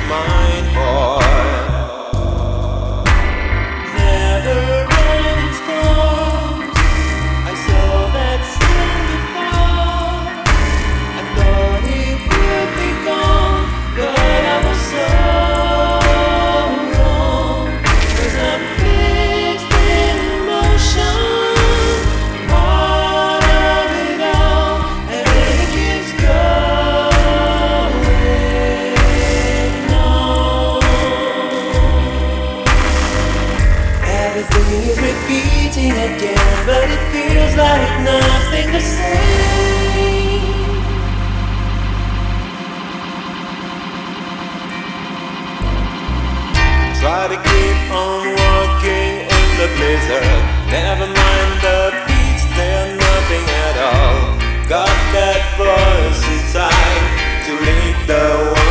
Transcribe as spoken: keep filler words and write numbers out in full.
mind for. Never-ending storms, I saw that sun before. I thought it would be gone, but I was so wrong. 'Cause I'm fixed in motion, part of it all, and it keeps going on. Everything is repeating again, but it feels like nothing the same. Try to keep on walking in the blizzard. Never mind the beats, they're nothing at all. Got that voice inside to lead the one.